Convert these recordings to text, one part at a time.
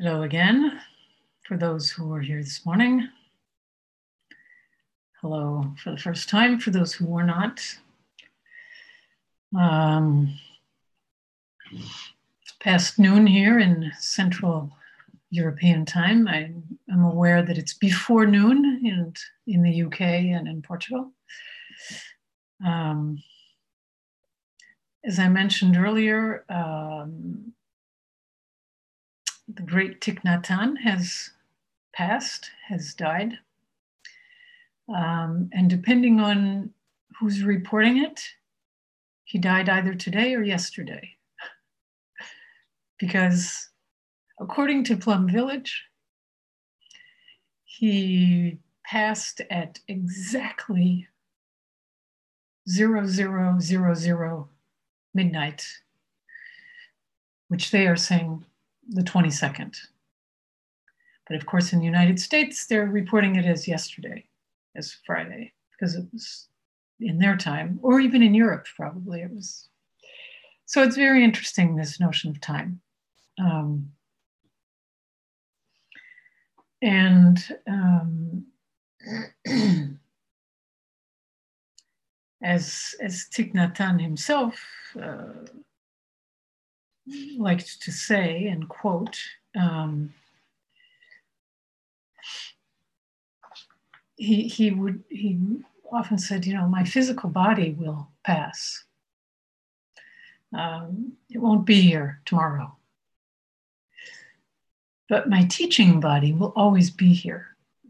Hello again, for those who were here this morning. Hello for the first time, for those who were not. It's past noon here in Central European time. I'm aware that it's before noon in the UK and in Portugal. As I mentioned earlier, the great Thich Nhat Hanh has passed, has died. And depending on who's reporting it, he died either today or yesterday. Because according to Plum Village, he passed at exactly 0000 midnight, which they are saying the 22nd. But of course, in the United States, they're reporting it as yesterday, as Friday, because it was in their time, or even in Europe, probably it was. So it's very interesting, this notion of time. As Thich Nhat Hanh himself liked to say and quote, he often said, my physical body will pass. It won't be here tomorrow. But my teaching body will always be here.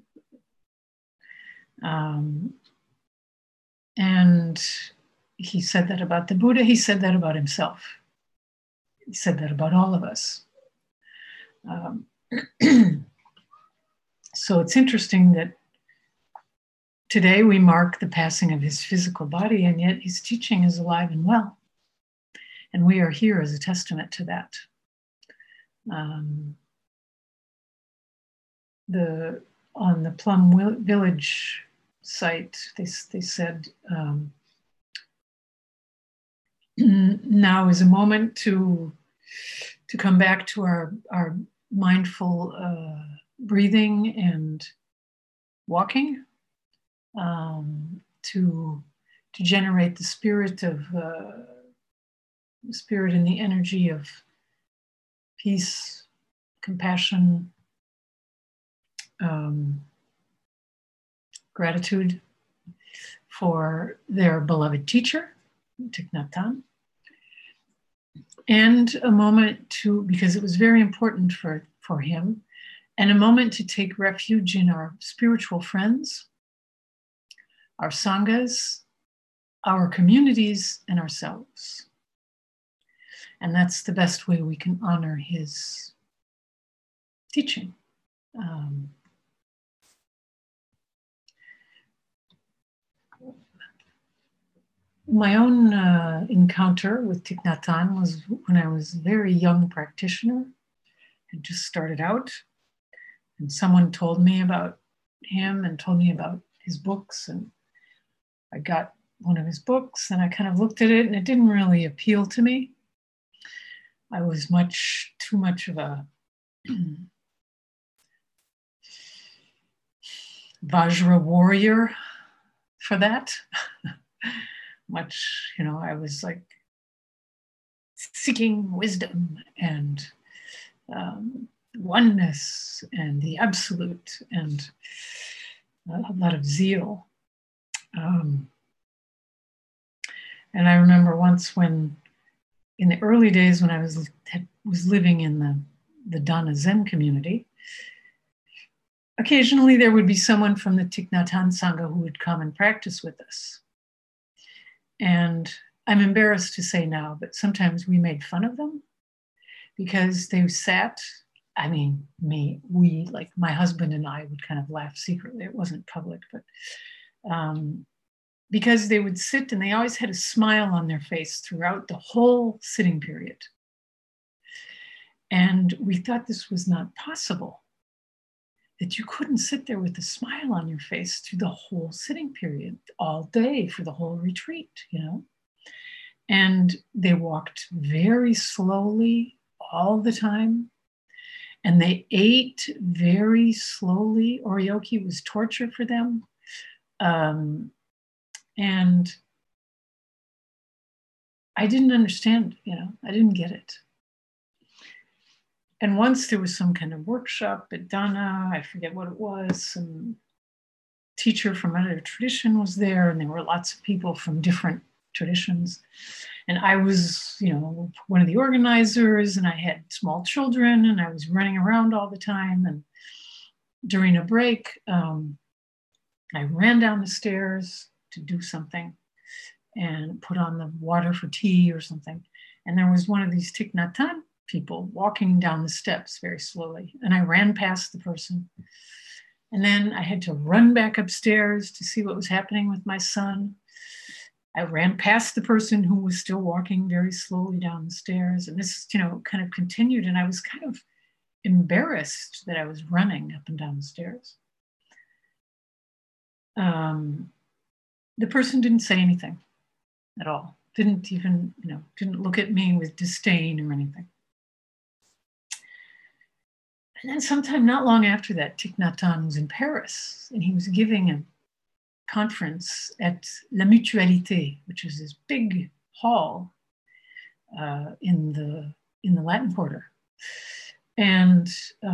And he said that about the Buddha. He said that about himself. He said that about all of us. So it's interesting that today we mark the passing of his physical body, and yet his teaching is alive and well. And we are here as a testament to that. On the Plum Village site, they said, now is a moment to come back to our mindful breathing and walking, to generate the spirit and the energy of peace, compassion, gratitude for their beloved teacher, Thich Nhat Hanh, and a moment because it was very important for him, and a moment to take refuge in our spiritual friends, our sanghas, our communities, and ourselves. And that's the best way we can honor his teaching. My own encounter with Thich Nhat Hanh was when I was a very young practitioner, had just started out, and someone told me about him and told me about his books, and I got one of his books and I kind of looked at it and it didn't really appeal to me. I was too much of a Vajra warrior for that. I was like seeking wisdom and oneness and the absolute and a lot of zeal. And I remember once when, in the early days when I was living in the Dana Zen community, occasionally there would be someone from the Thich Nhat Hanh Sangha who would come and practice with us. And I'm embarrassed to say now, but sometimes we made fun of them because they sat, we, like my husband and I would kind of laugh secretly. It wasn't public, but because they would sit and they always had a smile on their face throughout the whole sitting period. And we thought this was not possible, that you couldn't sit there with a smile on your face through the whole sitting period, all day for the whole retreat, And they walked very slowly all the time. And they ate very slowly. Oryoki was torture for them. And I didn't understand, I didn't get it. And once there was some kind of workshop at Dana, I forget what it was, some teacher from another tradition was there, and there were lots of people from different traditions. And I was, one of the organizers, and I had small children, and I was running around all the time. And during a break, I ran down the stairs to do something and put on the water for tea or something. And there was one of these Thich Nhat Hanh people walking down the steps very slowly. And I ran past the person. And then I had to run back upstairs to see what was happening with my son. I ran past the person who was still walking very slowly down the stairs. And this, kind of continued. And I was kind of embarrassed that I was running up and down the stairs. The person didn't say anything at all. Didn't even, didn't look at me with disdain or anything. And then sometime not long after that, Thich Nhat Hanh was in Paris, and he was giving a conference at La Mutualité, which is this big hall in the Latin Quarter. And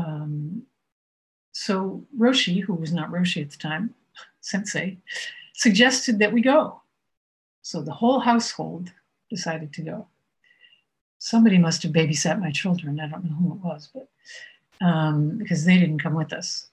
so Roshi, who was not Roshi at the time, Sensei, suggested that we go. So the whole household decided to go. Somebody must have babysat my children. I don't know who it was, but because they didn't come with us.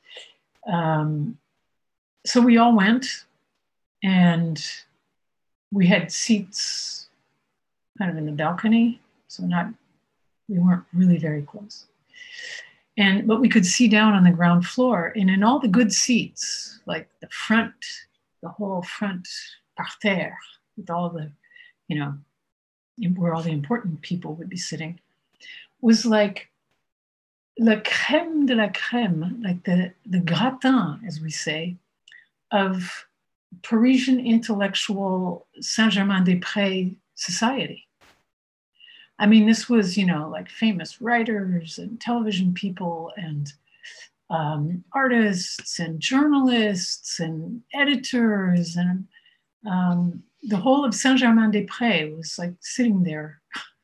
So we all went, and we had seats kind of in the balcony, so we weren't really very close. But we could see down on the ground floor, and in all the good seats, like the whole front parterre, with all the, where all the important people would be sitting, was like la crème de la crème, like the gratin, as we say, of Parisian intellectual Saint-Germain-des-Prés society. I mean, this was, like famous writers and television people and artists and journalists and editors, and the whole of Saint-Germain-des-Prés was like sitting there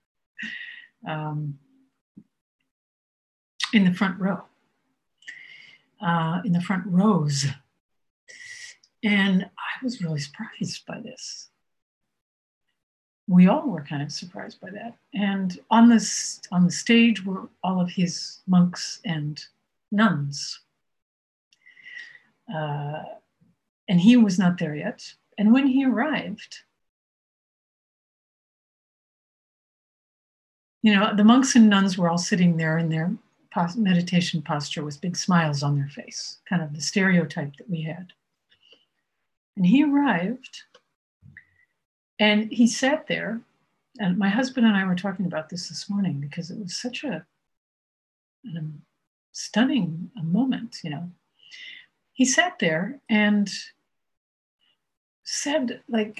in the front row, in the front rows. And I was really surprised by this. We all were kind of surprised by that. And on the stage were all of his monks and nuns. And he was not there yet. And when he arrived, the monks and nuns were all sitting there in their meditation posture with big smiles on their face, kind of the stereotype that we had. And he arrived, and he sat there, and my husband and I were talking about this morning because it was such a stunning moment, He sat there and said, like,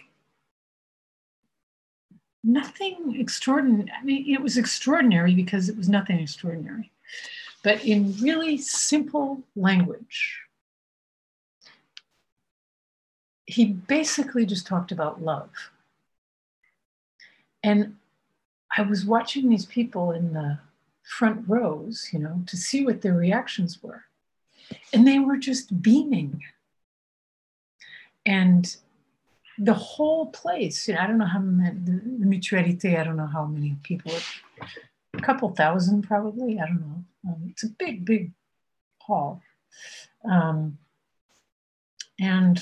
nothing extraordinary. I mean, it was extraordinary because it was nothing extraordinary, but in really simple language. He basically just talked about love. And I was watching these people in the front rows, to see what their reactions were. And they were just beaming. And the whole place, I don't know how many, the Mutualité, I don't know how many people, a couple thousand probably, I don't know. It's a big, big hall. And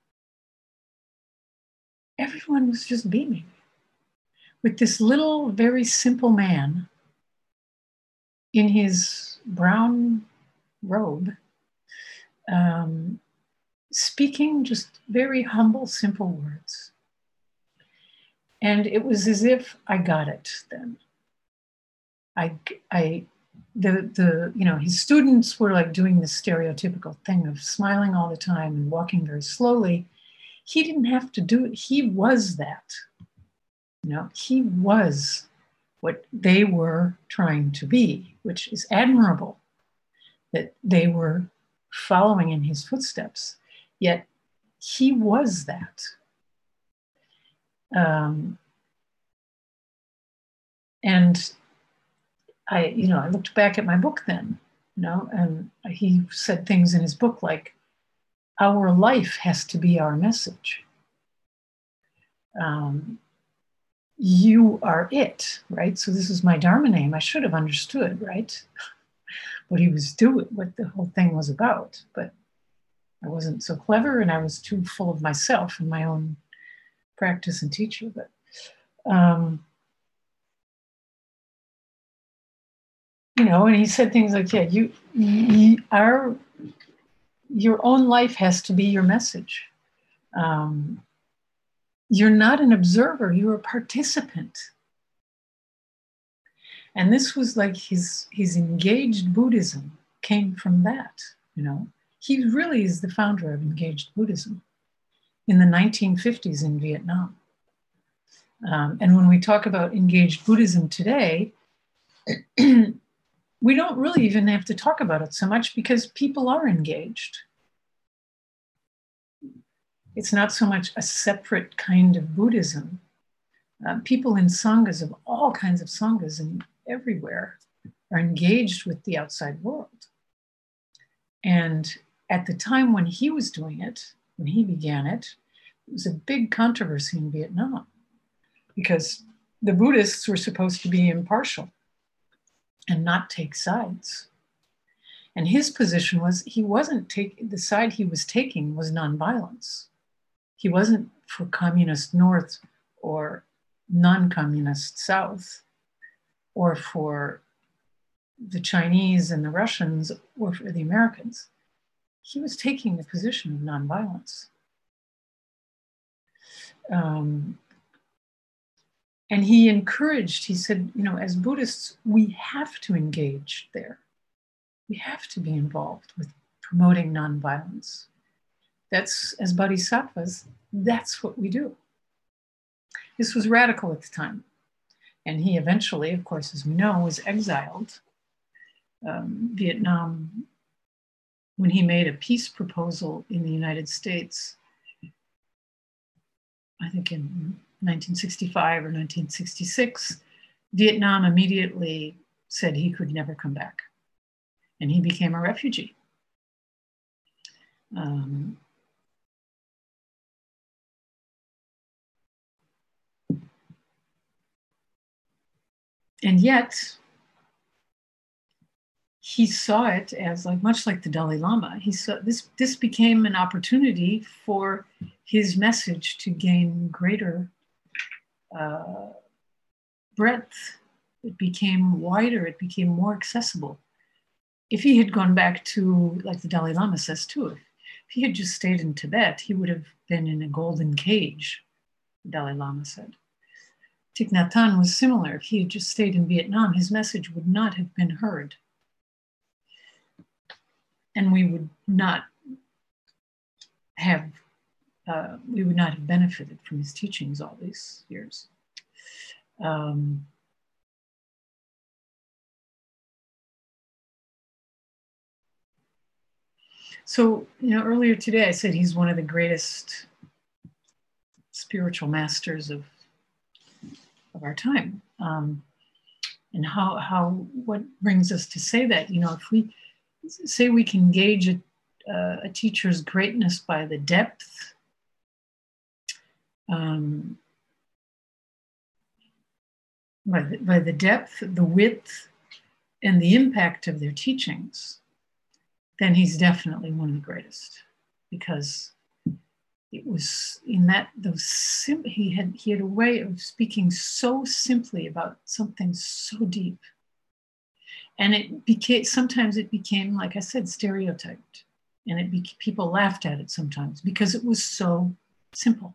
everyone was just beaming with this little, very simple man in his brown robe, speaking just very humble, simple words. And it was as if I got it then. His students were like doing this stereotypical thing of smiling all the time and walking very slowly. He didn't have to do it. He was that. He was what they were trying to be, which is admirable. that they were following in his footsteps. Yet he was that. And I looked back at my book then, and he said things in his book like, our life has to be our message. You are it, right? So this is my Dharma name. I should have understood, right? What he was doing, what the whole thing was about. But I wasn't so clever, and I was too full of myself and my own practice and teacher. But and he said things like, yeah, your own life has to be your message. You're not an observer, you're a participant. And this was like his engaged Buddhism came from that, He really is the founder of engaged Buddhism in the 1950s in Vietnam. And when we talk about engaged Buddhism today, we don't really even have to talk about it so much because people are engaged. It's not so much a separate kind of Buddhism. People in sanghas of all kinds of sanghas and everywhere are engaged with the outside world. And at the time when he was doing it, when he began it, it was a big controversy in Vietnam because the Buddhists were supposed to be impartial and not take sides. And his position was the side he was taking was nonviolence. He wasn't for communist North or non-communist South, or for the Chinese and the Russians, or for the Americans. He was taking the position of nonviolence. And he said, as Buddhists, we have to engage there. We have to be involved with promoting nonviolence. That's, as bodhisattvas, that's what we do. This was radical at the time. And he eventually, of course, as we know, was exiled. Vietnam, when he made a peace proposal in the United States, I think in 1965 or 1966, Vietnam immediately said he could never come back. And he became a refugee. And yet, he saw it as much like the Dalai Lama. He saw this became an opportunity for his message to gain greater breadth. It became wider. It became more accessible. If he had gone back to, like the Dalai Lama says too, if he had just stayed in Tibet, he would have been in a golden cage, the Dalai Lama said. Thich Nhat Hanh was similar. If he had just stayed in Vietnam, his message would not have been heard. And we would not have benefited from his teachings all these years. So, earlier today I said he's one of the greatest spiritual masters of our time. And what brings us to say that, if we say we can gauge a teacher's greatness by the depth, by the depth, the width, and the impact of their teachings, then he's definitely one of the greatest, because it was in that he had a way of speaking so simply about something so deep, and sometimes it became, like I said, stereotyped, and people laughed at it sometimes because it was so simple,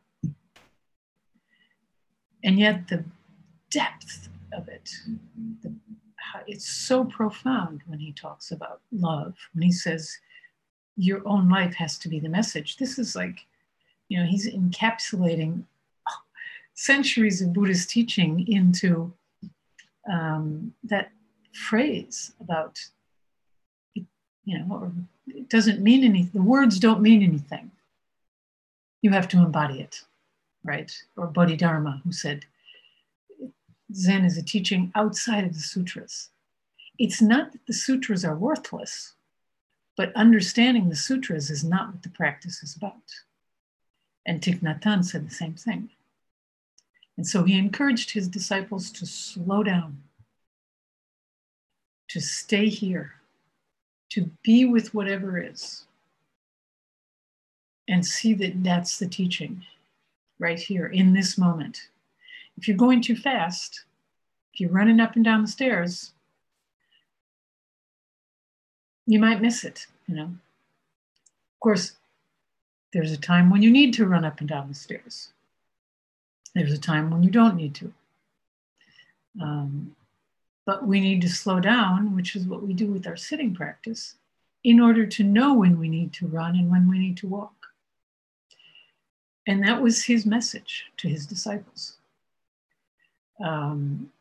and yet the depth of it, it's so profound when he talks about love, when he says your own life has to be the message. This is like, he's encapsulating centuries of Buddhist teaching into that phrase about or it doesn't mean anything. The words don't mean anything. You have to embody it, right? Or Bodhidharma, who said, Zen is a teaching outside of the sutras. It's not that the sutras are worthless, but understanding the sutras is not what the practice is about. And Thich Nhat Hanh said the same thing. And so he encouraged his disciples to slow down, to stay here, to be with whatever is, and see that that's the teaching right here in this moment. If you're going too fast, if you're running up and down the stairs, you might miss it, Of course, there's a time when you need to run up and down the stairs. There's a time when you don't need to. But we need to slow down, which is what we do with our sitting practice, in order to know when we need to run and when we need to walk. And that was his message to his disciples. And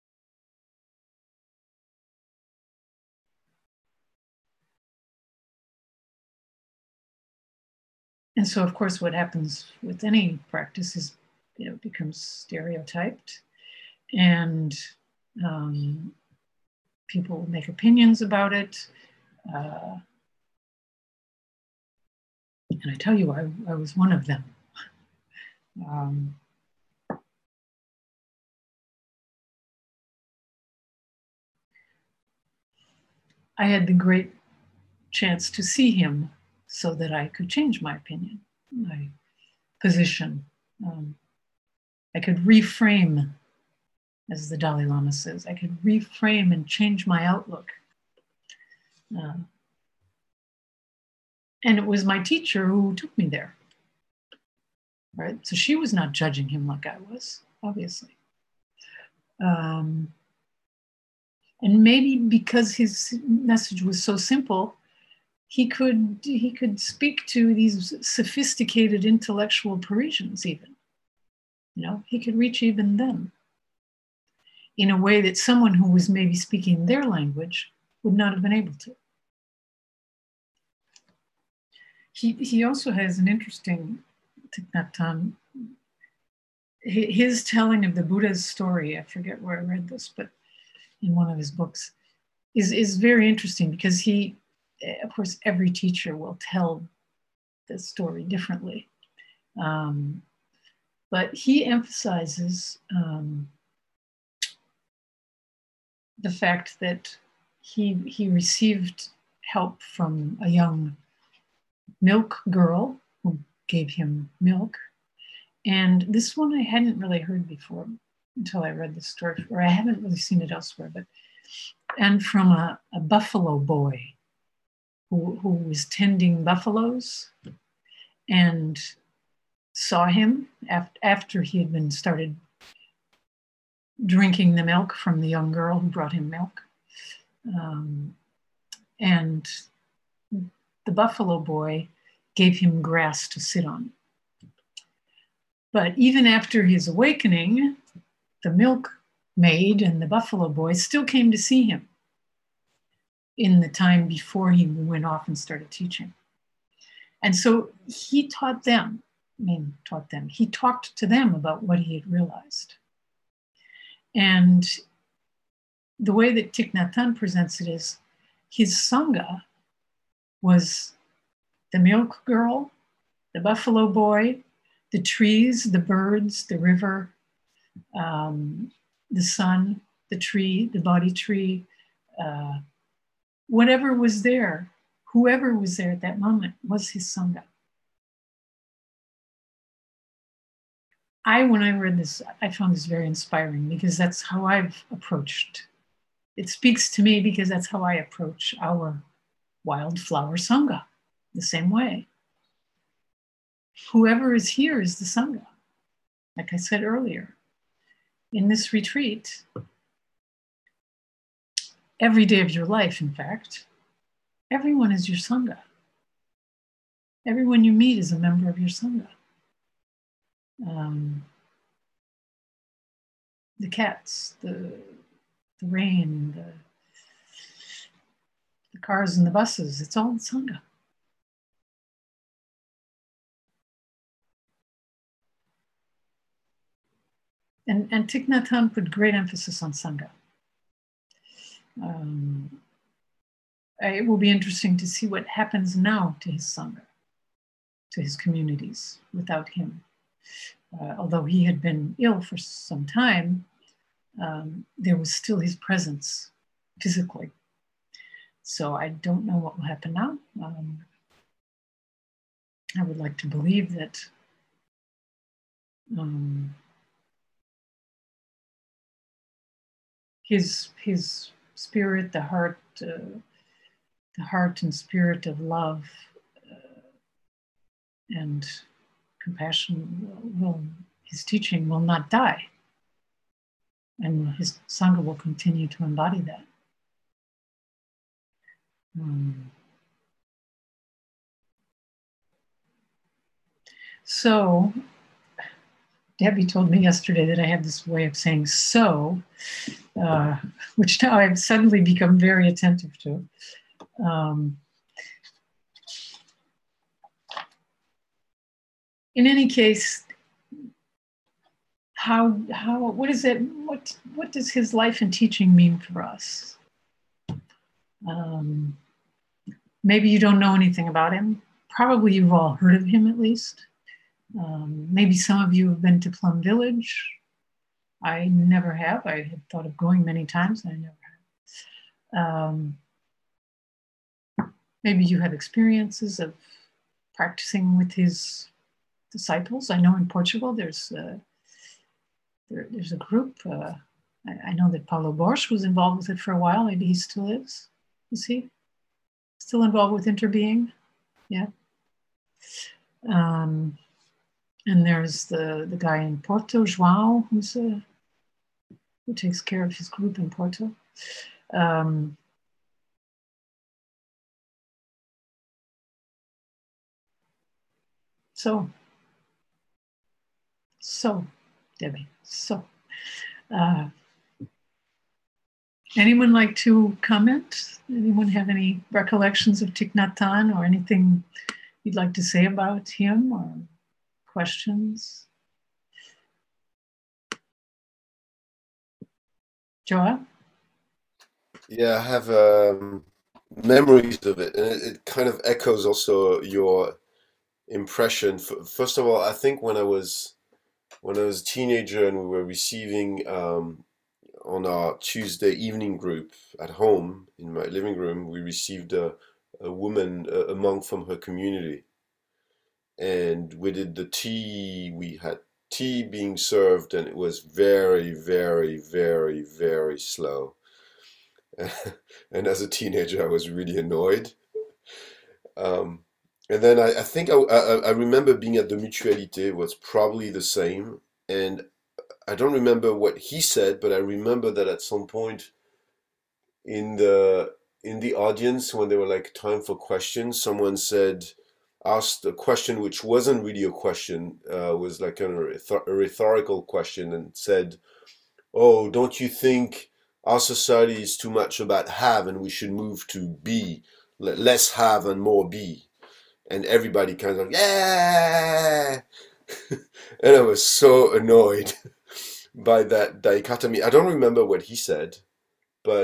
so, of course, what happens with any practice is, it becomes stereotyped, and people make opinions about it. And I tell you, I was one of them. I had the great chance to see him so that I could change my opinion, my position. I could reframe, as the Dalai Lama says, I could reframe and change my outlook. And it was my teacher who took me there, right? So she was not judging him like I was, obviously. And maybe because his message was so simple, he could speak to these sophisticated intellectual Parisians even. He could reach even them in a way that someone who was maybe speaking their language would not have been able to. He also has an interesting, Thich Nhat Hanh, his telling of the Buddha's story, I forget where I read this, but in one of his books, is very interesting because he, of course, every teacher will tell the story differently. But he emphasizes the fact that he received help from a young milk girl who gave him milk. And this one I hadn't really heard before until I read the story, or I haven't really seen it elsewhere, and from a buffalo boy who was tending buffaloes and saw him after he had been started drinking the milk from the young girl who brought him milk. And the buffalo boy gave him grass to sit on. But even after his awakening, the milkmaid and the buffalo boy still came to see him in the time before he went off and started teaching. And so he taught them, he talked to them about what he had realized. And the way that Thich Nhat Hanh presents it is his Sangha was the milk girl, the buffalo boy, the trees, the birds, the river, the sun, the tree, the Bodhi tree, whatever was there, whoever was there at that moment was his Sangha. When I read this, I found this very inspiring because that's how I've approached. It speaks to me because that's how I approach our Wildflower Sangha, the same way. Whoever is here is the Sangha. Like I said earlier, in this retreat, every day of your life, in fact, everyone is your Sangha. Everyone you meet is a member of your Sangha. The cats, the rain, the the cars and the buses, it's all Sangha. And Thich Nhat Hanh put great emphasis on Sangha. It will be interesting to see what happens now to his Sangha, to his communities without him. Although he had been ill for some time, there was still his presence physically. So I don't know what will happen now. I would like to believe that his spirit, the heart and spirit of love and compassion his teaching will not die. And his Sangha will continue to embody that. So, Debbie told me yesterday that I have this way of saying so, which now I've suddenly become very attentive to. In any case, what is it? What does his life and teaching mean for us? Maybe you don't know anything about him. Probably you've all heard of him at least. Maybe some of you have been to Plum Village. I never have. I had thought of going many times, and I never have. Maybe you have experiences of practicing with his disciples. I know in Portugal there's a group. I know that Paulo Borges was involved with it for a while. Maybe he still is. Is he still involved with Interbeing? Yeah. And there's the guy in Porto, João, who takes care of his group in Porto. So, Debbie, anyone like to comment? Anyone have any recollections of Thich Nhat Hanh or anything you'd like to say about him or questions? Joa? Yeah, I have memories of it, and it kind of echoes also your impression. First of all, I think when I was a teenager and we were receiving on our Tuesday evening group at home in my living room, we received a woman, a monk from her community, and we did the tea. We had tea being served, and it was very, very, very, very slow. And as a teenager, I was really annoyed. Um, and then I think I remember being at the Mutualité, was probably the same. And I don't remember what he said, but I remember that at some point in the audience, when there were like time for questions, someone asked a question which wasn't really a question, was like a rhetorical question, and said, "Oh, don't you think our society is too much about have and we should move to be, less have and more be?" And everybody kind of, yeah. And I was so annoyed by that dichotomy. I don't remember what he said, but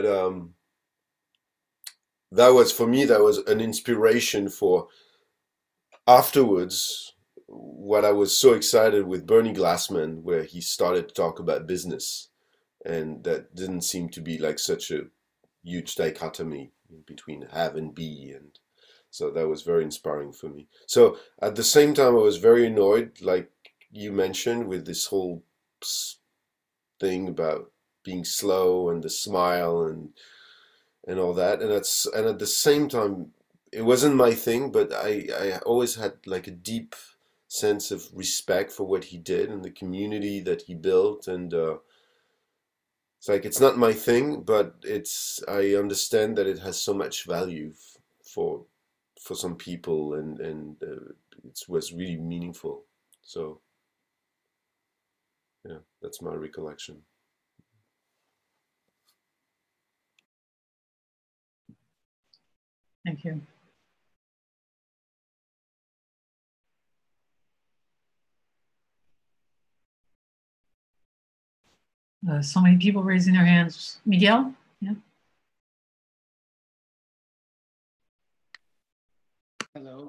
that was, for me, that was an inspiration for afterwards what I was so excited with Bernie Glassman, where he started to talk about business. And that didn't seem to be like such a huge dichotomy between have and be. And so that was very inspiring for me. So at the same time, I was very annoyed, like you mentioned, with this whole thing about being slow and the smile and all that. And at the same time, it wasn't my thing, but I always had like a deep sense of respect for what he did and the community that he built. And it's like, it's not my thing, but I understand that it has so much value for some people, and it was really meaningful. So yeah, that's my recollection. Thank you. So many people raising their hands. Miguel? Yeah. Hello.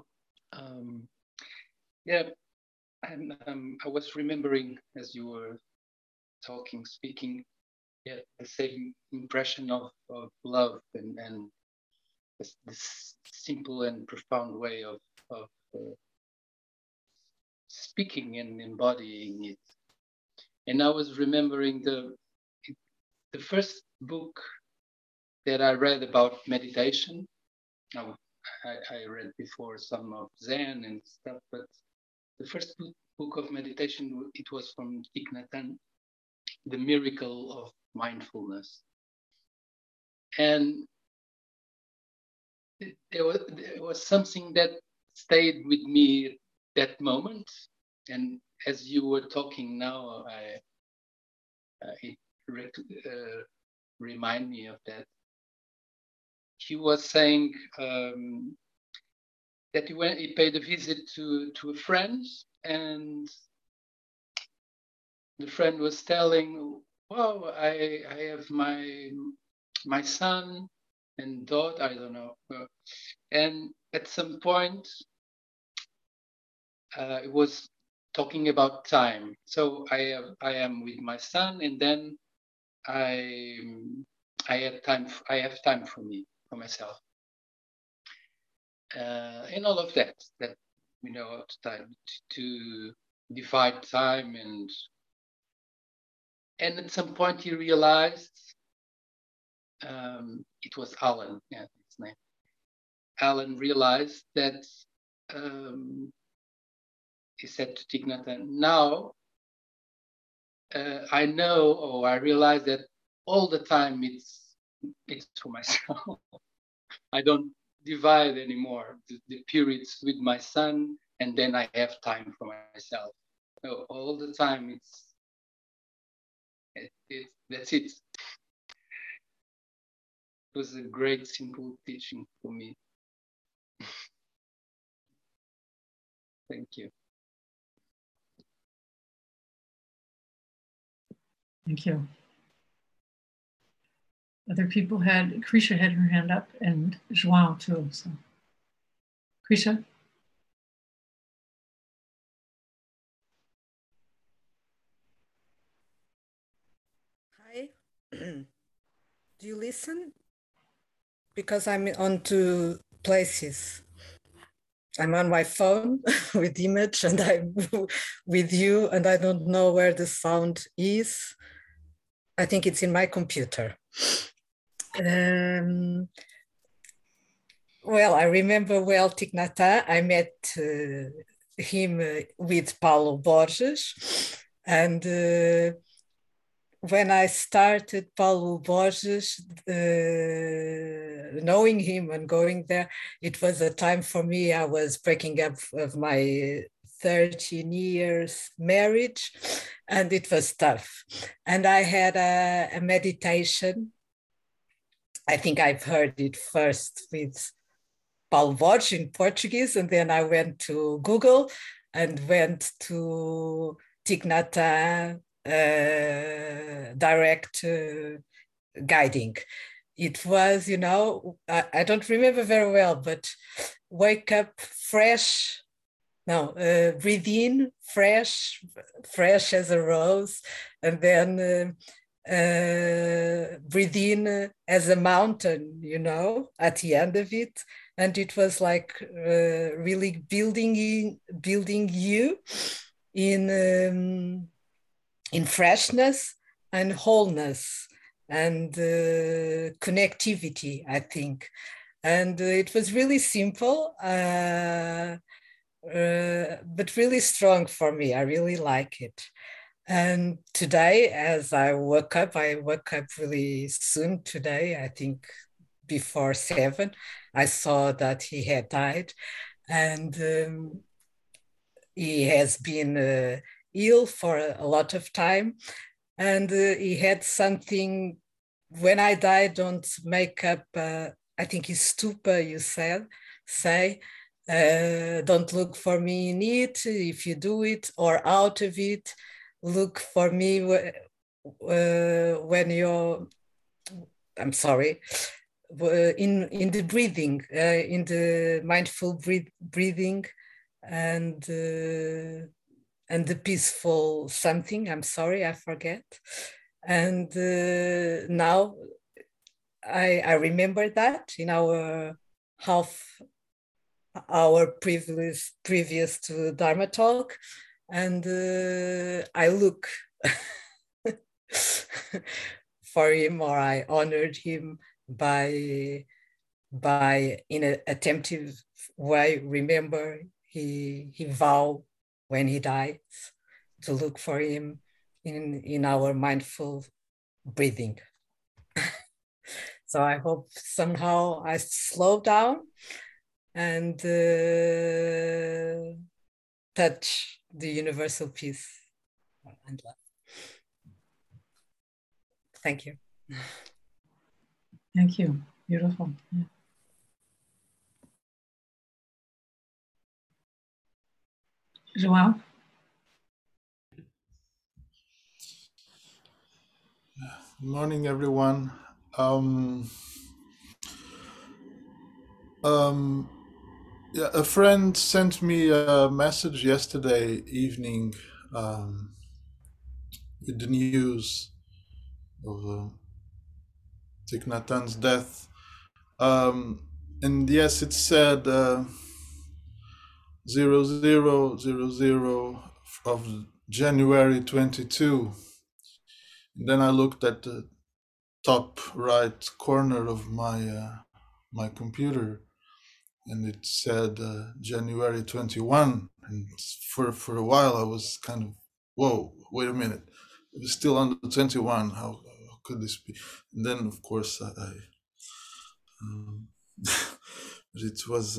Yeah, and I was remembering as you were speaking, yeah, the same impression of love and this simple and profound way of speaking and embodying it. And I was remembering the first book that I read about meditation. Now, I read before some of Zen and stuff, but the first book of meditation, it was from Thich Nhat Hanh, The Miracle of Mindfulness. And there was something that stayed with me at that moment. And as you were talking now, it remind me of that. He was saying that he paid a visit to a friend, and the friend was telling, "Well, I have my son and daughter, I don't know," and at some point, it was talking about time. So I am with my son, and then I have time for me, for myself. And all of that we know time to divide time, and at some point he realized, it was Alan, yeah, his name. Alan realized that he said to Thich Nhat Hanh, now I know, or I realize that all the time it's for myself. I don't divide anymore the periods with my son, and then I have time for myself. So all the time that's it. It was a great simple teaching for me. Thank you. Thank you. Other people Krisha had her hand up, and João too. So, Krisha. Hi. Do you listen? Because I'm on two places. I'm on my phone with image, and I'm with you, and I don't know where the sound is. I think it's in my computer. Well, I remember well Thich Nhat Hanh. I met him with Paulo Borges, and when I started Paulo Borges, knowing him and going there, it was a time for me. I was breaking up of my 13 years marriage, and it was tough. And I had a meditation. I think I've heard it first with Paulo Borges in Portuguese, and then I went to Google and went to Thich Nhat Hanh direct guiding. It was, I don't remember very well, but wake up fresh, breathe in fresh as a rose, and then breathe in as a mountain, at the end of it. And it was like really building you in freshness and wholeness and connectivity, I think. And it was really simple, but really strong for me. I really like it. And today, as I woke up really soon today, I think before 7, I saw that he had died. And he has been ill for a lot of time. And he had something, when I die, don't make up I think it's stupa, you say, don't look for me in it if you do it, or out of it. Look for me when you're, I'm sorry, in the breathing, in the mindful breathing, and the peaceful something. I'm sorry, I forget. And now I remember that in our half hour previous to Dharma talk, and I look for him, or I honored him by in an attentive way. Remember, he vowed when he died to look for him in our mindful breathing. So I hope somehow I slow down and touch the universal peace and love. Thank you. Thank you. Beautiful. Yeah. João? Good morning, everyone. Yeah, a friend sent me a message yesterday evening with the news of Thich Nhat Hanh's death. And yes, it said 0000 of January 22. And then I looked at the top right corner of my computer, and it said January 21. And for a while I was kind of, whoa, wait a minute, it was still on the 21. How could this be? And then of course it was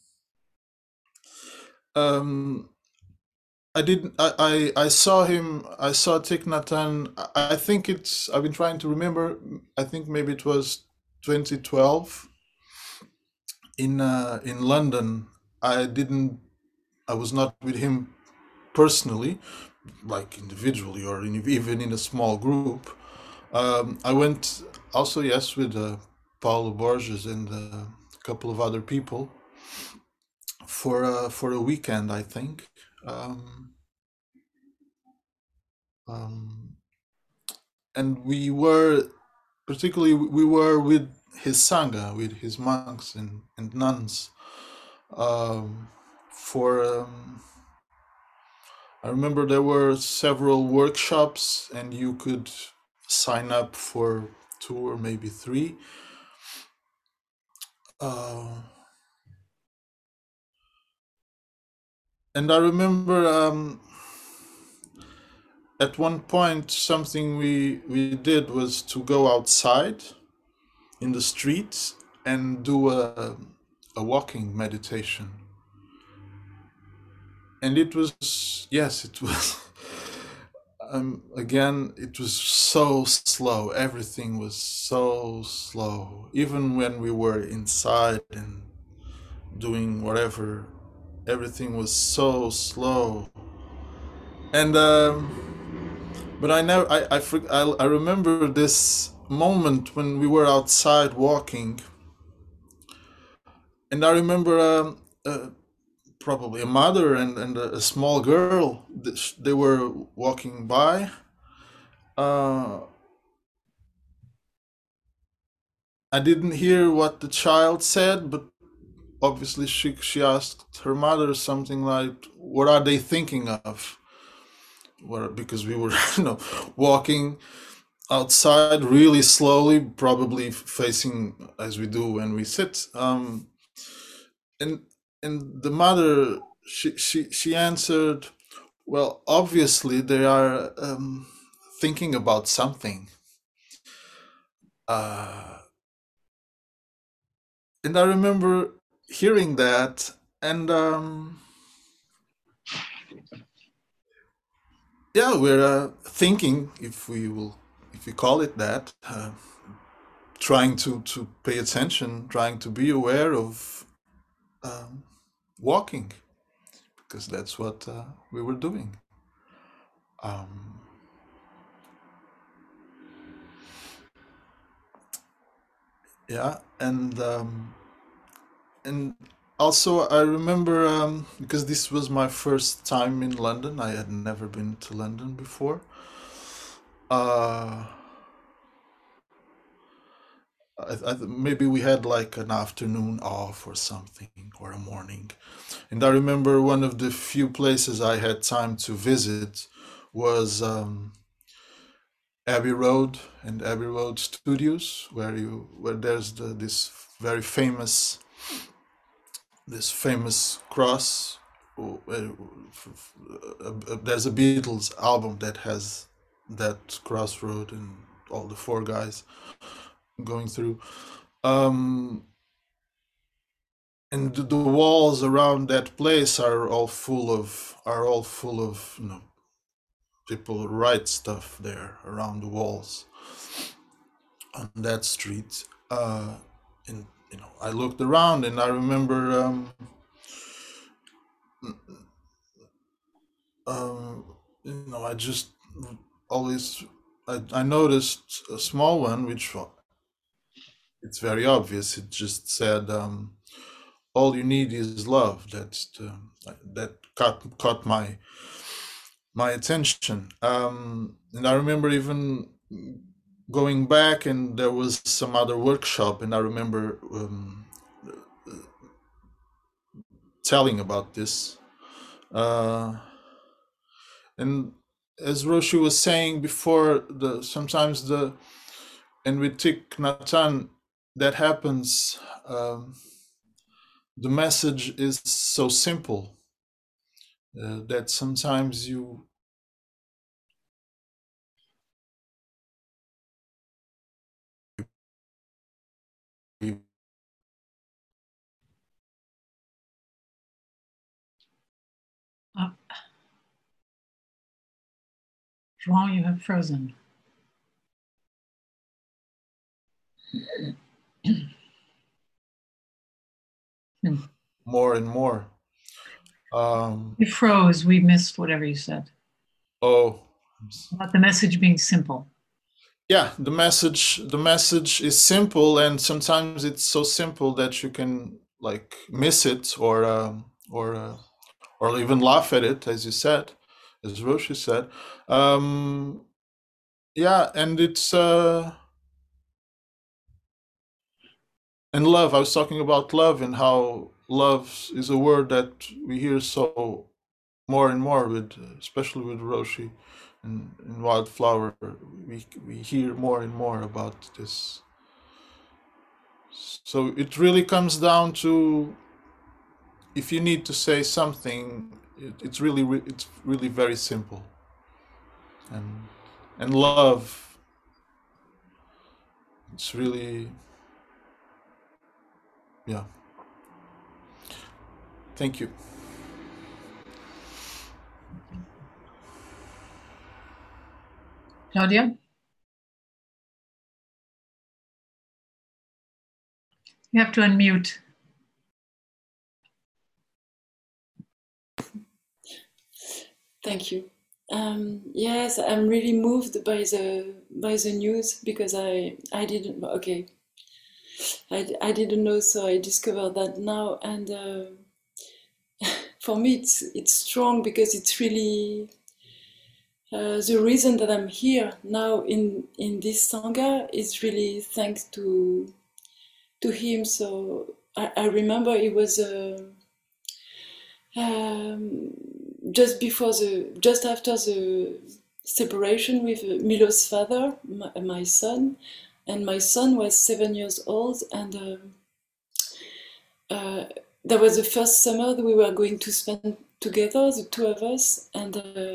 I saw him. I saw Thich Nhat Hanh. I think I've been trying to remember. I think maybe it was 2012 in London. I was not with him personally, like individually or even in a small group. I went also, yes, with Paulo Borges and a couple of other people for a weekend, I think. And we were with his sangha, with his monks and nuns. I remember there were several workshops, and you could sign up for 2 or maybe 3. And I remember at one point something we did was to go outside in the streets and do a walking meditation. And it was, yes, it was, again, it was so slow. Everything was so slow. Even when we were inside and doing whatever, everything was so slow. And, but I remember this moment when we were outside walking. And I remember probably a mother and a small girl. They were walking by. I didn't hear what the child said, but obviously she asked her mother something like, "What are they thinking of?" Because we were, walking outside really slowly, probably facing as we do when we sit. And the mother, she answered, "Well, obviously they are thinking about something." And I remember hearing that, and yeah, we're thinking, if we call it that, trying to pay attention, trying to be aware of walking, because that's what we were doing. Yeah, and also I remember because this was my first time in London. I had never been to London before. Maybe we had like an afternoon off or something, or a morning. And I remember one of the few places I had time to visit was Abbey Road and Abbey Road Studios, where there's this very famous cross. There's a Beatles album that has that crossroad and all the four guys going through. And the walls around that place are all full of people write stuff there around the walls on that street. And I looked around and I remember I just always I noticed a small one, which it's very obvious. It just said, "All you need is love." That caught my attention. And I remember even going back, and there was some other workshop, and I remember telling about this. And as Roshi was saying before, sometimes and with Thich Nhat Hanh, that happens. The message is so simple that sometimes you João, you have frozen. more and more. You froze. We missed whatever you said. Oh, about the message being simple. Yeah, the message is simple, and sometimes it's so simple that you can like miss it or even laugh at it, as you said, as Roshi said. Yeah, and it's and love. I was talking about love and how love is a word that we hear so more and more with, especially with Roshi and Wildflower. We hear more and more about this. So it really comes down to, if you need to say something, it's really very simple. And love, it's really, yeah. Thank you. Claudia? You have to unmute. Thank you. Yes, I'm really moved by the news, because I didn't I didn't know, so I discovered that now, and for me it's strong, because it's really the reason that I'm here now in this Sangha is really thanks to him. So I remember it was just after the separation with Milo's father, my son, and my son was 7 years old, and that was the first summer that we were going to spend together, the two of us, and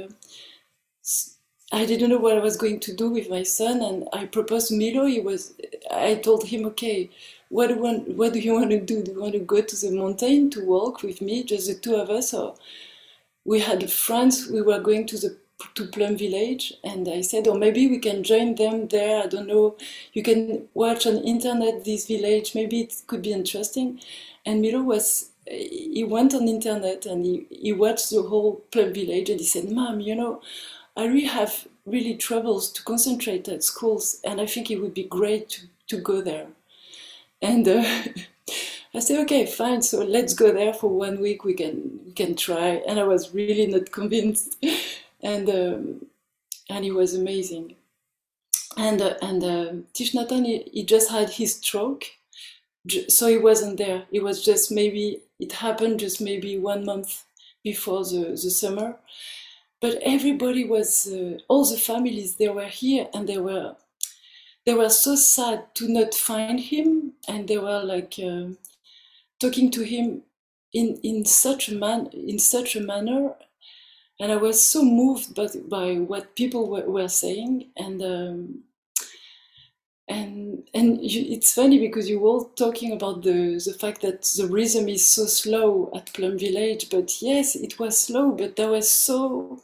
I didn't know what I was going to do with my son, and I proposed to Milo. I told him, okay, what do you want to do? Do you want to go to the mountain to walk with me, just the two of us, or we had friends? We were going to the to Plum Village, and I said, oh, maybe we can join them there. I don't know. You can watch on internet this village. Maybe it could be interesting. And Milo he went on internet and he watched the whole Plum Village, and he said, Mom, you know, I really have really troubles to concentrate at schools, and I think it would be great to go there. And I said, okay, fine. So let's go there for 1 week. We can try. And I was really not convinced. And it was amazing. And Thich Nhat Hanh, he just had his stroke, so he wasn't there. It was just it happened just maybe 1 month before the summer. But everybody was, all the families, they were here, and they were so sad to not find him, and they were like talking to him in such a manner, and I was so moved by what people were saying, and it's funny because you were all talking about the fact that the rhythm is so slow at Plum Village, but yes, it was slow, but that was so.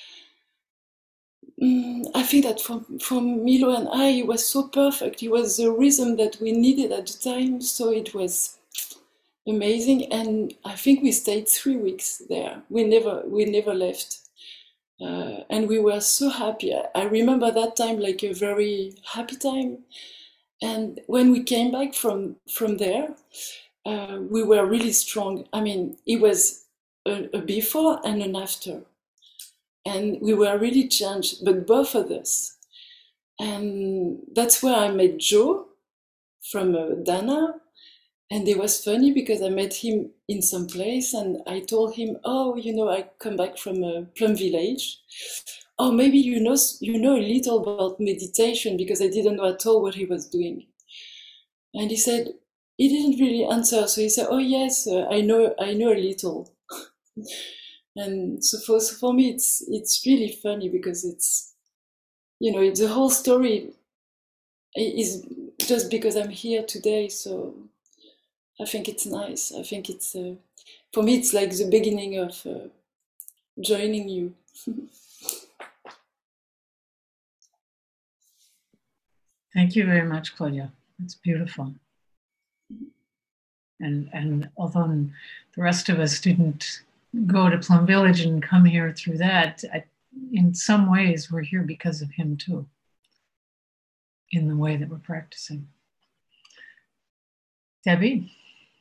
I think that from Milo and I, it was so perfect. It was the rhythm that we needed at the time, so it was amazing. And I think we stayed 3 weeks there. We never left, and we were so happy. I remember that time like a very happy time. And when we came back from there, we were really strong. I mean, it was a before and an after. And we were really changed, but both of us. And that's where I met Joe from Dana. And it was funny because I met him in some place and I told him, oh, you know, I come back from Plum Village. Oh, maybe you know a little about meditation, because I didn't know at all what he was doing. And he said, he didn't really answer. So he said, oh yes, I know a little. And so for me, it's really funny because it's, you know, the whole story is just because I'm here today. So I think it's nice. I think it's, for me, it's like the beginning of joining you. Thank you very much, Claudia. It's beautiful. And although the rest of us didn't go to Plum Village and come here through that, in some ways we're here because of him too, in the way that we're practicing. Debbie?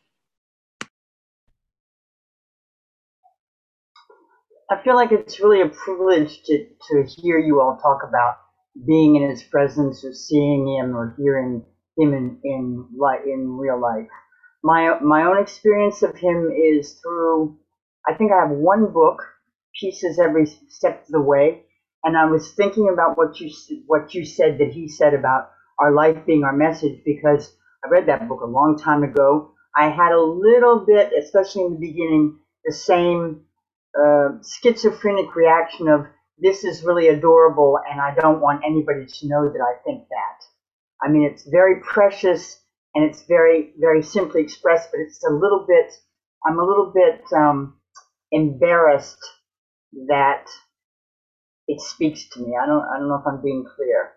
I feel like it's really a privilege to hear you all talk about being in his presence or seeing him or hearing him in real life. My own experience of him is through, I think I have one book, Pieces Every Step of the Way, and I was thinking about what you said that he said about our life being our message, because I read that book a long time ago. I had a little bit, especially in the beginning, the same schizophrenic reaction of, this is really adorable and I don't want anybody to know that I think that. I mean, it's very precious and it's very, very simply expressed, but it's I'm a little bit embarrassed that it speaks to me. I don't know if I'm being clear.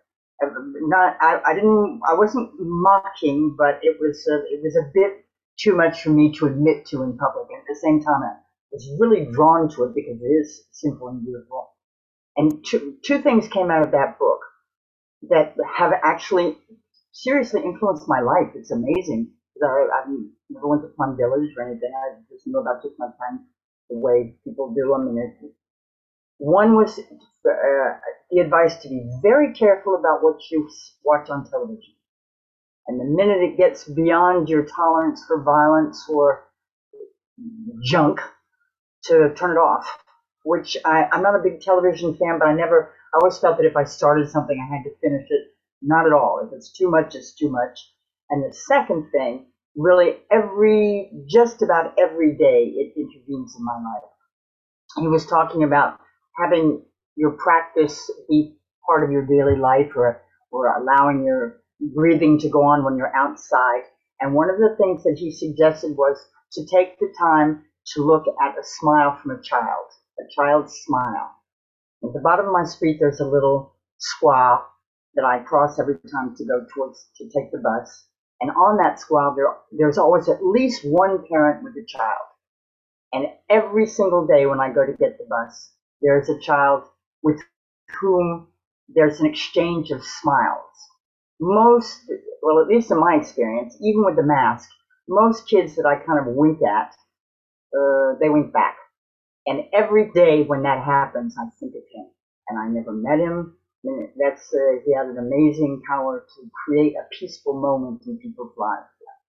I wasn't mocking, but it was a bit too much for me to admit to in public. And at the same time, I was really drawn to it because it is simple and beautiful. And two things came out of that book that have actually seriously influenced my life. It's amazing. I've never went to Plum Village or anything. I just know about just my time, the way people do them. And one was the advice to be very careful about what you watch on television. And the minute it gets beyond your tolerance for violence or junk, to turn it off. Which I'm not a big television fan, but I always felt that if I started something, I had to finish it. Not at all. If it's too much, it's too much. And the second thing, really just about every day, it intervenes in my life. He was talking about having your practice be part of your daily life, or allowing your breathing to go on when you're outside. And one of the things that he suggested was to take the time to look at a smile from a child's smile. At the bottom of my street, there's a little square that I cross every time to go to take the bus. And on that square, there's always at least one parent with a child. And every single day when I go to get the bus, there's a child with whom there's an exchange of smiles. Most, well, at least in my experience, even with the mask, most kids that I kind of wink at, they wink back. And every day when that happens, I think of him. And I never met him. And he had an amazing power to create a peaceful moment in people's lives.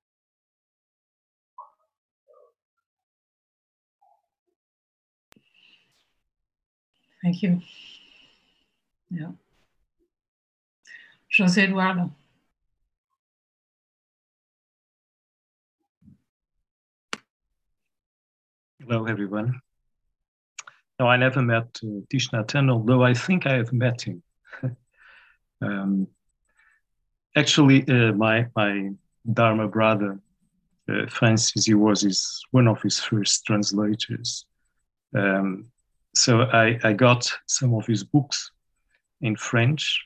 Thank you. Yeah. José Eduardo. Hello, everyone. No, I never met Thich Nhat Hanh, although I think I have met him. Actually, my Dharma brother, Francis, he was one of his first translators. So I got some of his books in French.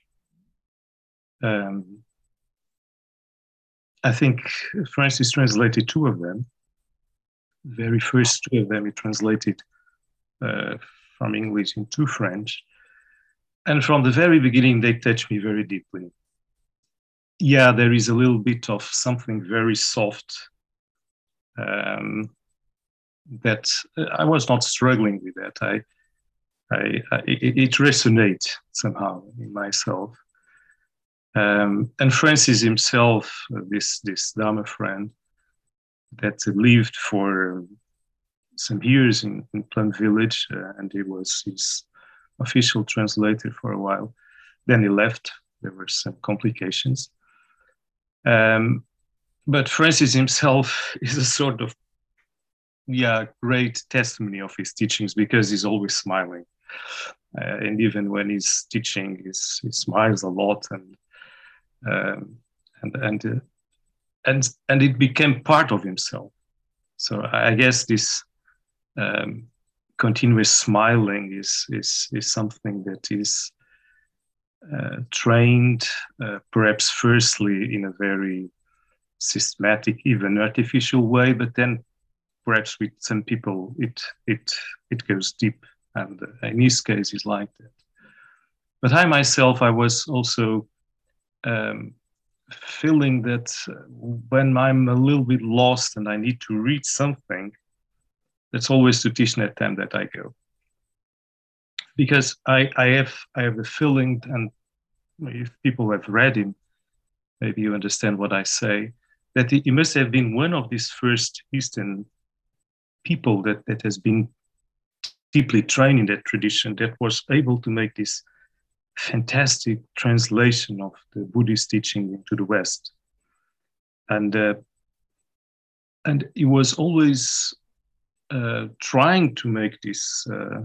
I think Francis translated two of them. The very first two of them he translated from English into French. And from the very beginning, they touched me very deeply. Yeah, there is a little bit of something very soft that I was not struggling with that. It resonates somehow in myself. And Francis himself, this Dharma friend that lived for some years in Plum Village, and he was his official translator for a while. Then he left. There were some complications. But Francis himself is a sort of, great testimony of his teachings because he's always smiling. And even when he's teaching, he smiles a lot, and it became part of himself. So I guess this continuous smiling is something that is trained, perhaps firstly in a very systematic, even artificial way, but then perhaps with some people it goes deep, and in his case is like that. But I myself, I was also feeling that when I'm a little bit lost and I need to read something, that's always to Thich Nhat Hanh that I go, because I have a feeling, and if people have read him, maybe you understand what I say, that he must have been one of these first Eastern people that has been deeply trained in that tradition, that was able to make this fantastic translation of the Buddhist teaching into the West. And he was always trying to make this,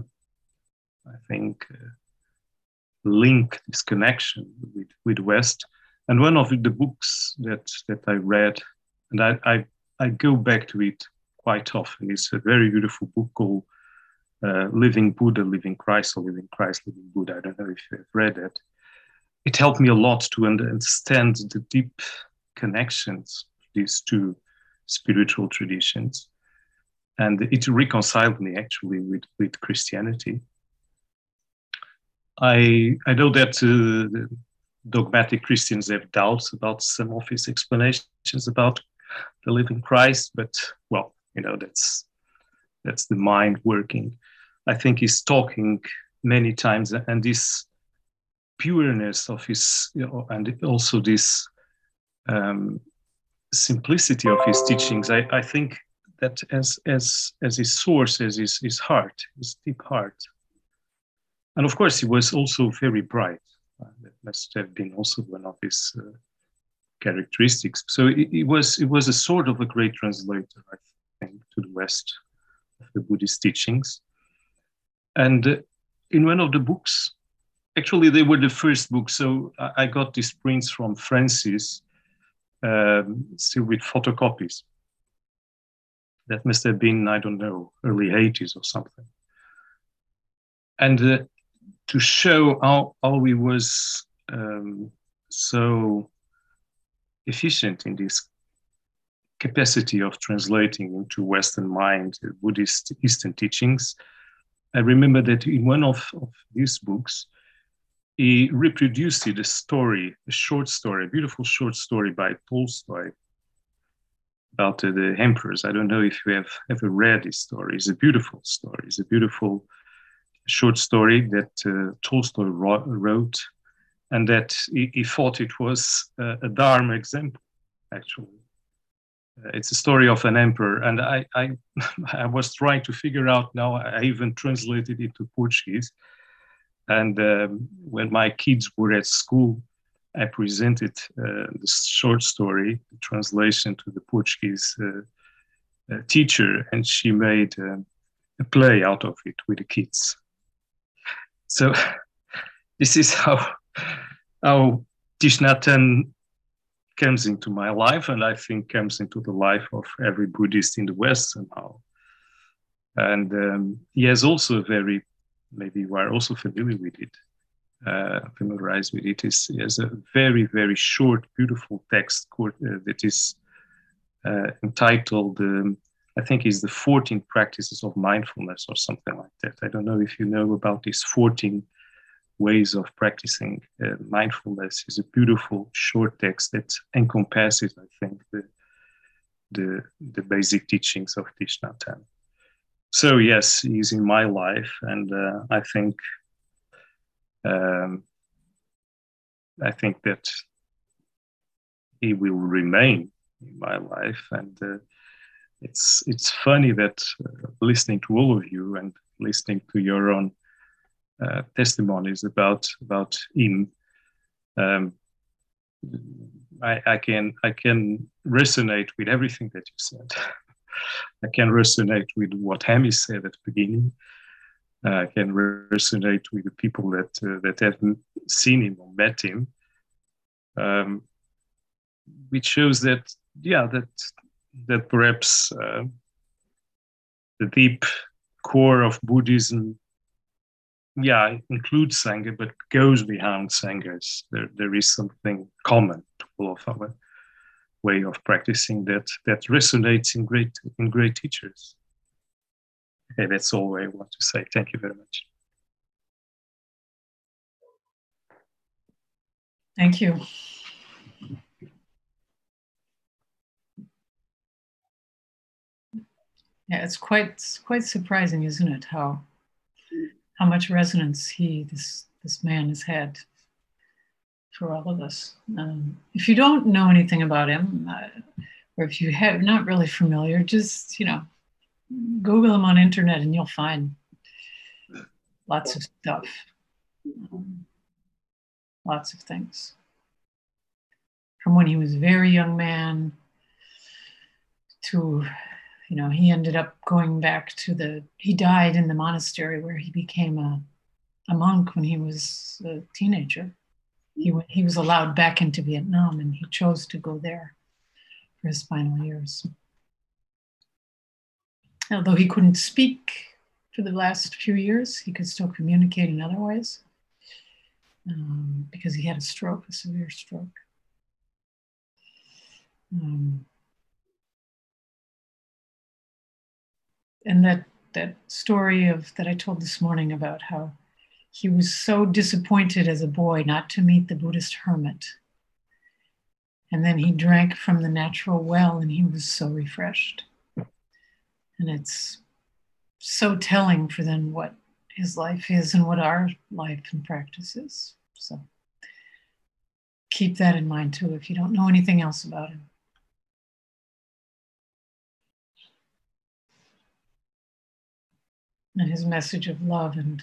link, this connection with West. And one of the books that I read, and I go back to it quite often, is a very beautiful book called Living Buddha, Living Christ, or Living Christ, Living Buddha. I don't know if you've read it. It helped me a lot to understand the deep connections of these two spiritual traditions. And it reconciled me actually with Christianity. I know that the dogmatic Christians have doubts about some of his explanations about the living Christ, but well, that's the mind working. I think he's talking many times, and this pureness of his, and also this simplicity of his teachings, I think that as his source, as his heart, his deep heart. And of course, he was also very bright. That must have been also one of his characteristics. So it was a sort of a great translator, I think, to the West of the Buddhist teachings. And in one of the books, actually they were the first books, so I got these prints from Francis, still with photocopies. That must have been, I don't know, early 80s or something. And to show how he was so efficient in this capacity of translating into Western mind Buddhist Eastern teachings. I remember that in one of these books, he reproduced a story, a short story, a beautiful short story by Tolstoy about the emperors. I don't know if you have ever read this story. It's a beautiful story. It's a beautiful short story that Tolstoy wrote, and that he thought it was a Dharma example, actually. It's a story of an emperor, and I I was trying to figure out now. I even translated it to Portuguese, and when my kids were at school, I presented the short story, the translation, to the Portuguese teacher, and she made a play out of it with the kids. So this is how Thich Nhat Hanh comes into my life, and I think comes into the life of every Buddhist in the West somehow. And he has also a very, maybe you are also familiar with it, familiarized with it, he has a very, very short, beautiful text that is entitled, I think it's the 14 Practices of Mindfulness or something like that. I don't know if you know about these 14 ways of practicing mindfulness. Is a beautiful short text that encompasses, I think, the basic teachings of Thich Nhat Hanh. So yes, he's in my life, and I think that he will remain in my life. And it's funny that listening to all of you and listening to your own testimonies about him, I can resonate with everything that you said. I can resonate with what Hemi said at the beginning. I can resonate with the people that have seen him or met him, which shows that that perhaps the deep core of Buddhism, includes Sangha, but goes beyond Sanghas. There is something common to all of our way of practicing that resonates in great teachers. Okay, that's all I want to say. Thank you very much. Thank you. Yeah, it's quite surprising, isn't it, how much resonance this man has had for all of us. If you don't know anything about him, or if you have not really familiar, just Google him on internet and you'll find lots of stuff, lots of things. From when he was a very young man to, he ended up going back to he died in the monastery where he became a monk when he was a teenager. He was allowed back into Vietnam, and he chose to go there for his final years. Although he couldn't speak for the last few years, he could still communicate in other ways because he had a severe stroke. And that story that I told this morning about how he was so disappointed as a boy not to meet the Buddhist hermit. And then he drank from the natural well and he was so refreshed. And it's so telling for then what his life is and what our life and practice is. So keep that in mind too if you don't know anything else about him. And his message of love and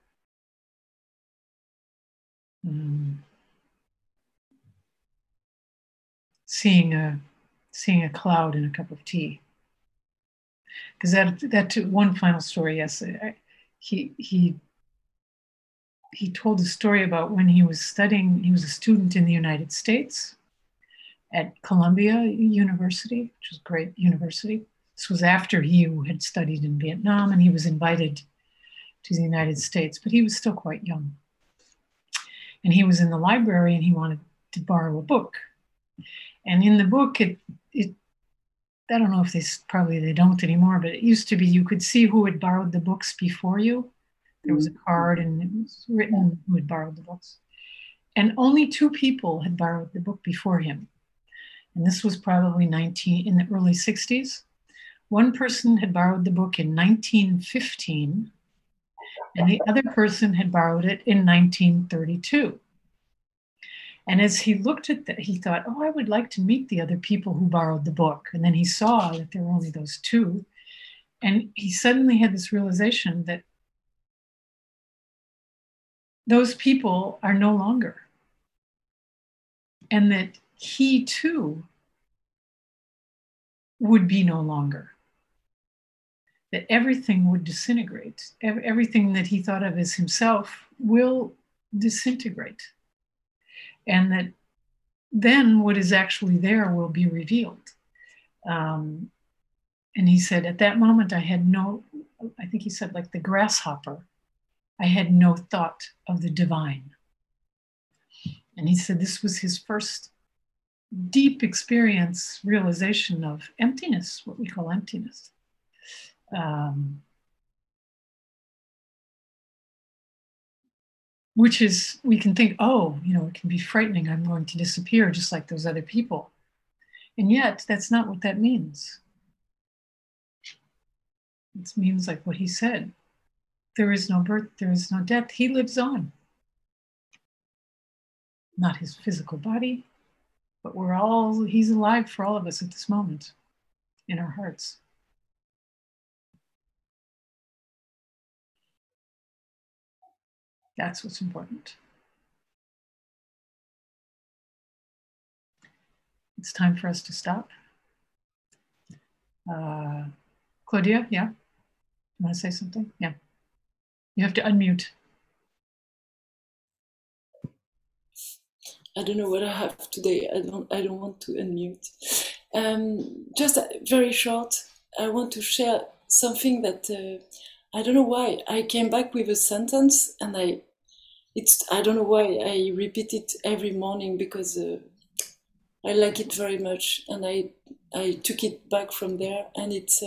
seeing a cloud in a cup of tea. Because that too, one final story. Yes, he told a story about when he was studying. He was a student in the United States at Columbia University, which is a great university. This was after he had studied in Vietnam, and he was invited to the United States, but he was still quite young. And he was in the library and he wanted to borrow a book. And in the book, I don't know if they don't anymore, but it used to be you could see who had borrowed the books before you. There was a card and it was written who had borrowed the books. And only 2 people had borrowed the book before him. And this was probably in the early 60s. One person had borrowed the book in 1915, and the other person had borrowed it in 1932. And as he looked at that, he thought, oh, I would like to meet the other people who borrowed the book. And then he saw that there were only those 2. And he suddenly had this realization that those people are no longer. And that he too would be no longer. That everything would disintegrate. Everything that he thought of as himself will disintegrate. And that then what is actually there will be revealed. And he said, at that moment, I think he said, like the grasshopper, I had no thought of the divine. And he said this was his first deep experience, realization of emptiness, what we call emptiness. Which is, we can think, oh, it can be frightening. I'm going to disappear just like those other people. And yet, that's not what that means. It means like what he said. There is no birth, there is no death. He lives on. Not his physical body, but he's alive for all of us at this moment in our hearts. That's what's important. It's time for us to stop. Claudia, yeah? You want to say something? Yeah. You have to unmute. I don't know what I have today. I don't want to unmute. Just very short. I want to share something that I don't know why I came back with a sentence, and I don't know why I repeat it every morning, because I like it very much, and I took it back from there, and it's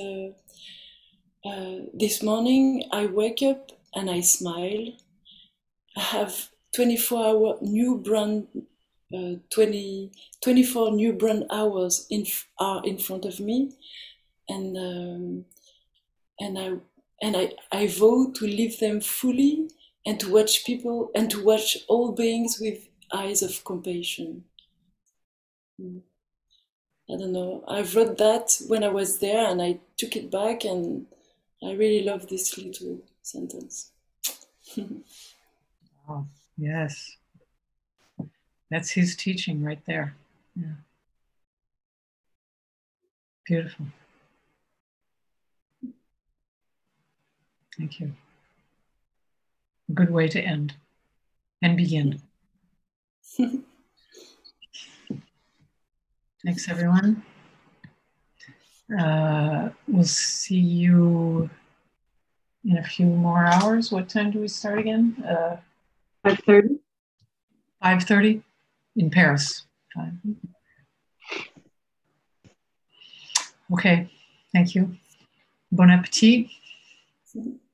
this morning I wake up and I smile. I have 24 new brand 24 new brand hours are in front of me, and I vow to live them fully, and to watch people and to watch all beings with eyes of compassion. I don't know. I wrote that when I was there, and I took it back, and I really love this little sentence. Oh, yes. That's his teaching right there. Yeah. Beautiful. Thank you. A good way to end and begin. Thanks, everyone. We'll see you in a few more hours. What time do we start again? 5:30. 5:30 in Paris. Time. Okay. Thank you. Bon appetit.